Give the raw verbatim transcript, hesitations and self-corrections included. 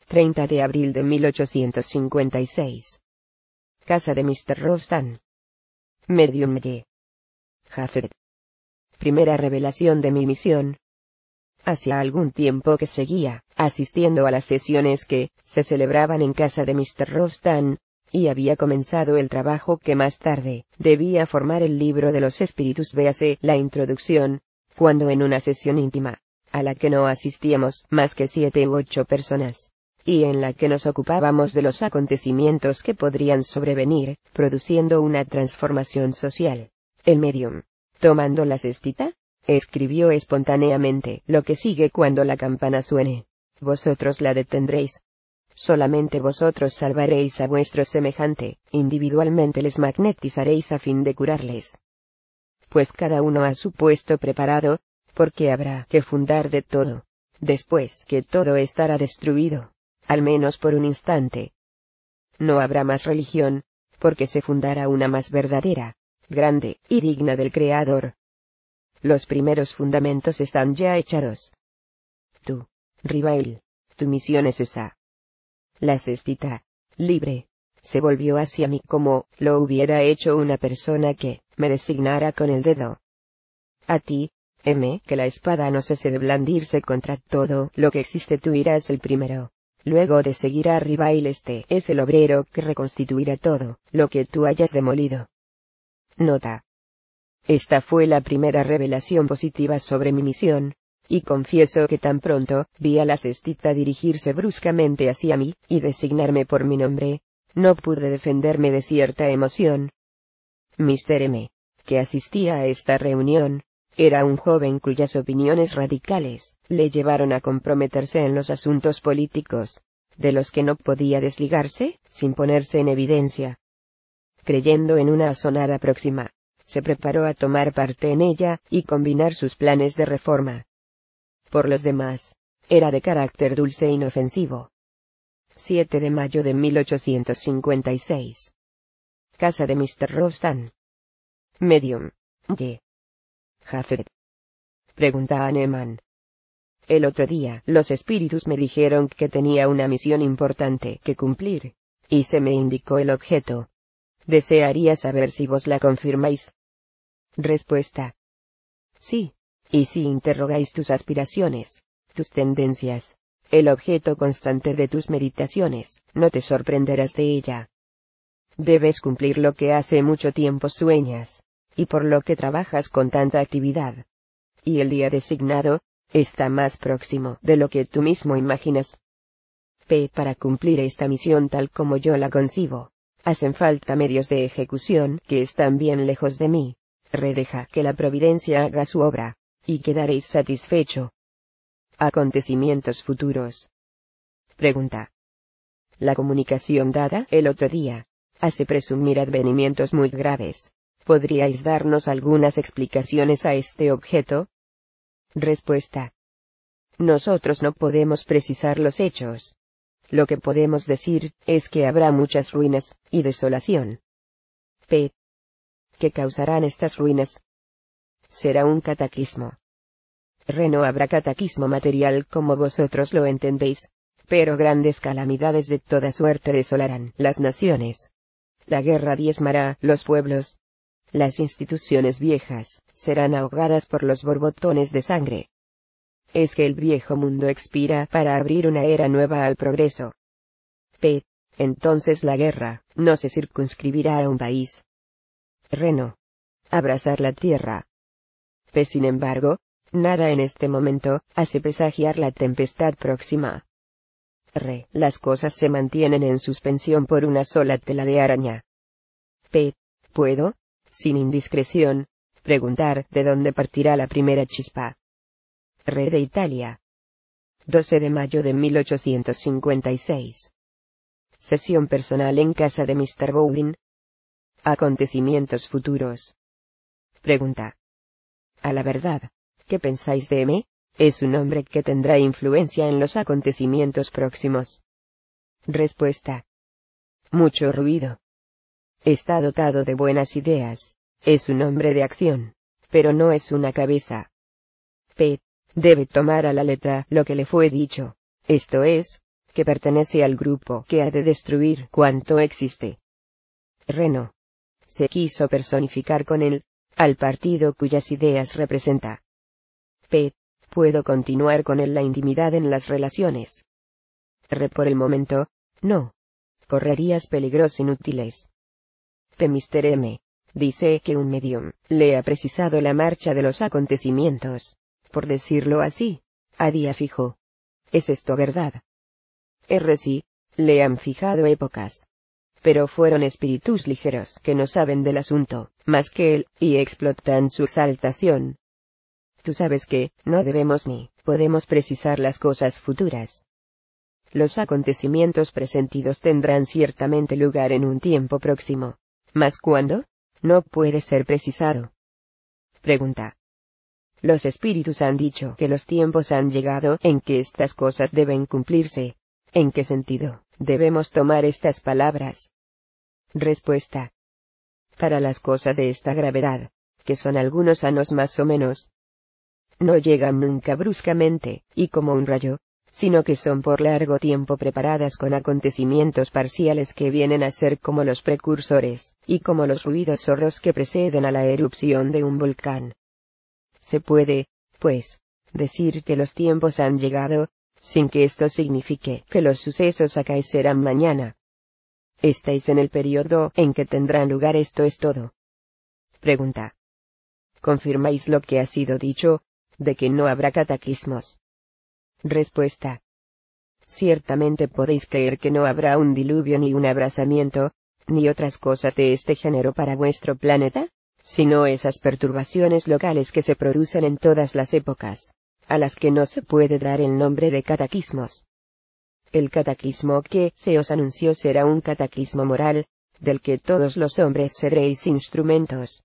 treinta de abril de mil ochocientos cincuenta y seis. Casa de mister Rostan. Medium Y. Jafet. Primera revelación de mi misión. Hacía algún tiempo que seguía asistiendo a las sesiones que se celebraban en casa de mister Rostan, y había comenzado el trabajo que más tarde debía formar el libro de los espíritus, véase la introducción, cuando en una sesión íntima, a la que no asistíamos más que siete u ocho personas, y en la que nos ocupábamos de los acontecimientos que podrían sobrevenir, produciendo una transformación social, el medium, tomando la cestita, escribió espontáneamente lo que sigue: cuando la campana suene, vosotros la detendréis. Solamente vosotros salvaréis a vuestro semejante, individualmente les magnetizaréis a fin de curarles. Pues cada uno a su puesto preparado, porque habrá que fundar de todo, después que todo estará destruido, al menos por un instante. No habrá más religión, porque se fundará una más verdadera, grande y digna del Creador. Los primeros fundamentos están ya echados. Tú, Rivail, tu misión es esa. La cestita, libre, se volvió hacia mí como lo hubiera hecho una persona que me designara con el dedo. A ti, M, que la espada no cese de blandirse contra todo lo que existe, tú irás el primero. Luego de seguir a Rivail, este es el obrero que reconstituirá todo lo que tú hayas demolido. Nota. Esta fue la primera revelación positiva sobre mi misión, y confieso que tan pronto vi a la cestita dirigirse bruscamente hacia mí, y designarme por mi nombre, no pude defenderme de cierta emoción. mister M, que asistía a esta reunión, era un joven cuyas opiniones radicales le llevaron a comprometerse en los asuntos políticos, de los que no podía desligarse sin ponerse en evidencia. Creyendo en una asonada próxima, se preparó a tomar parte en ella y combinar sus planes de reforma. Por los demás, era de carácter dulce e inofensivo. siete de mayo de mil ochocientos cincuenta y seis. Casa de mister Rostan. Medium. Y. Jafet. Pregunta a Neman. El otro día, los espíritus me dijeron que tenía una misión importante que cumplir, y se me indicó el objeto. Desearía saber si vos la confirmáis. Respuesta. Sí, y si interrogáis tus aspiraciones, tus tendencias, el objeto constante de tus meditaciones, no te sorprenderás de ella. Debes cumplir lo que hace mucho tiempo sueñas, y por lo que trabajas con tanta actividad. Y el día designado está más próximo de lo que tú mismo imaginas. P. Para cumplir esta misión tal como yo la concibo, hacen falta medios de ejecución que están bien lejos de mí. Re. Deja que la providencia haga su obra, y quedaréis satisfecho. Acontecimientos futuros. Pregunta. La comunicación dada el otro día hace presumir advenimientos muy graves. ¿Podríais darnos algunas explicaciones a este objeto? Respuesta. Nosotros no podemos precisar los hechos. Lo que podemos decir es que habrá muchas ruinas y desolación. P. ¿Qué causarán estas ruinas? Será un cataclismo. Re. No habrá cataclismo material como vosotros lo entendéis, pero grandes calamidades de toda suerte desolarán las naciones. La guerra diezmará los pueblos. Las instituciones viejas serán ahogadas por los borbotones de sangre. Es que el viejo mundo expira para abrir una era nueva al progreso. P. Entonces la guerra no se circunscribirá a un país. Re. No. Abrazar la tierra. P. Sin embargo, nada en este momento hace presagiar la tempestad próxima. Re. Las cosas se mantienen en suspensión por una sola tela de araña. P. ¿Puedo, sin indiscreción, preguntar de dónde partirá la primera chispa? Re. De Italia. doce de mayo de mil ochocientos cincuenta y seis. Sesión personal en casa de mister Bowden. Acontecimientos futuros. Pregunta. A la verdad, ¿qué pensáis de M? Es un hombre que tendrá influencia en los acontecimientos próximos. Respuesta. Mucho ruido. Está dotado de buenas ideas, es un hombre de acción, pero no es una cabeza. P. Debe tomar a la letra lo que le fue dicho, esto es, que pertenece al grupo que ha de destruir cuanto existe. Reno. Se quiso personificar con él, al partido cuyas ideas representa. P. Puedo continuar con él la intimidad en las relaciones. R. Por el momento, no. Correrías peligros inútiles. P. mister M. Dice que un medium le ha precisado la marcha de los acontecimientos, por decirlo así, a día fijo. ¿Es esto verdad? R. Sí, le han fijado épocas. Pero fueron espíritus ligeros que no saben del asunto, más que él, y explotan su exaltación. Tú sabes que, no debemos ni podemos precisar las cosas futuras. Los acontecimientos presentidos tendrán ciertamente lugar en un tiempo próximo. ¿Mas cuándo? No puede ser precisado. Pregunta. Los espíritus han dicho que los tiempos han llegado en que estas cosas deben cumplirse. ¿En qué sentido debemos tomar estas palabras? Respuesta. Para las cosas de esta gravedad, que son algunos años más o menos, no llegan nunca bruscamente, y como un rayo, sino que son por largo tiempo preparadas con acontecimientos parciales que vienen a ser como los precursores, y como los ruidos sordos que preceden a la erupción de un volcán. Se puede, pues, decir que los tiempos han llegado, sin que esto signifique que los sucesos acaecerán mañana. Estáis en el periodo en que tendrán lugar, esto es todo. Pregunta. ¿Confirmáis lo que ha sido dicho, de que no habrá cataclismos? Respuesta. Ciertamente podéis creer que no habrá un diluvio ni un abrasamiento, ni otras cosas de este género para vuestro planeta, sino esas perturbaciones locales que se producen en todas las épocas, a las que no se puede dar el nombre de cataclismos. El cataclismo que se os anunció será un cataclismo moral, del que todos los hombres seréis instrumentos.